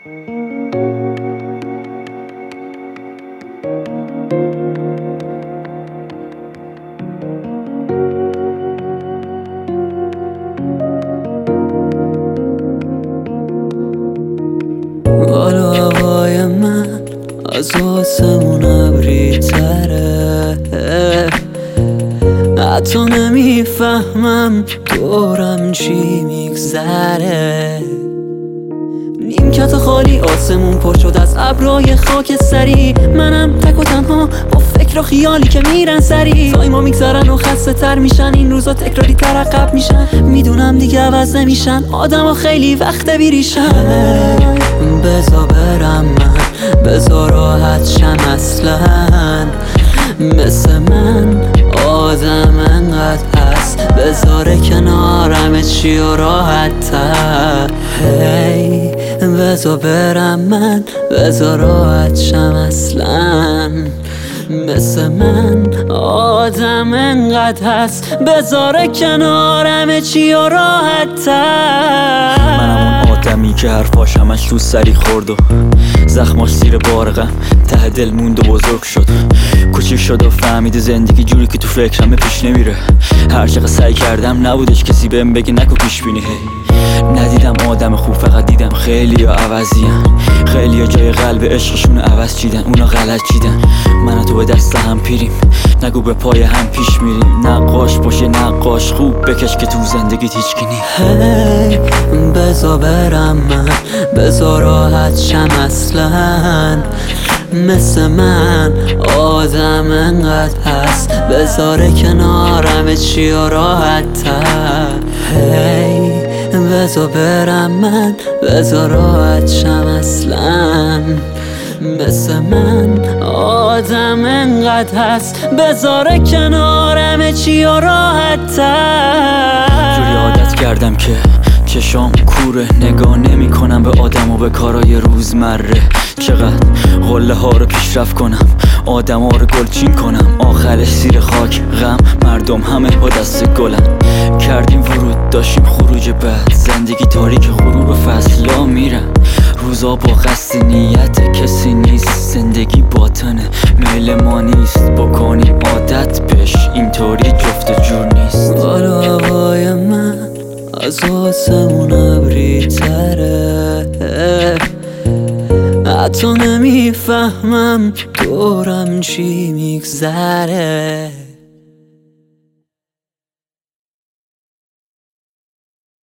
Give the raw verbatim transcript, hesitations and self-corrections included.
بالا هوای من از آسمون ابری تره، حتی نمیفهمم دورم چی میگذره. نیمکت خالی، آسمون پر شد از ابرای خاکستری. منم تک و تنها با فکر و خیالی که میرن سری. تایما میگذرن و خسته تر میشن، این روزا تکراری تر عقب میشن. میدونم دیگه عوض نمیشن، آدم ها خیلی وقت بیریشن. بذار برم من، بذار راحت شم اصلا. مثل من آدم انقدر هست، بذاره کنارم چی و راحت تر. هی بذار برم من، بذار راحت شم اصلا. مثل من آدم انقدر هست، بذاره کنارم چی و راحت تر. منم اون آدمی که حرفاش همش تو سری خورد و زخماش زیر بارغم ته دل موند و بزرگ شد. کوچیک شد و فهمیده زندگی جوری که تو فکرمه پیش نمیره. هر چقدر سعی کردم نبودش کسی بهم بگه نکن پیش بینی. هی ندیدم آدم خوب، فقط دیدم خیلی ها عوضیان. خیلی ها جای قلب عشقشون عوض چیدن، اونا غلط چیدن. من و تو به دست هم پیریم، نگو به پای هم پیش میریم. نقاش باشه نقاش خوب بکش که تو زندگیت هیچ کی نیست. هی بذار برم من، بذار راحت شم اصلا. مثل من آدم انقدر هست، بذاره کنارم چی و راحت تر. هی بذار برم من، بذار راحت شم اصلا. مثل من آدم انقدر هست، بذاره کنارم چی و راحت تر. جوری عادت کردم که چشام کوره، نگاه نمی کنم به آدم و به کارای روزمره. چقدر قله ها رو پیشرفت کنم، آدم ها رو گلچین کنم. آخرش زیر خاک غم، مردم همه با دست گلن. کردیم ورود داشتیم خروج بعد، زندگی تاریک غروب فصلا میرن. روزا با قصد نیت کسی نیست، زندگی باطنه میل ما نیست. بکنیم عادت بش اینطوری جفت جور نیست. بالا هوای من از آسمون ابری تره، حتی نمیفهمم دورم چی میگذره.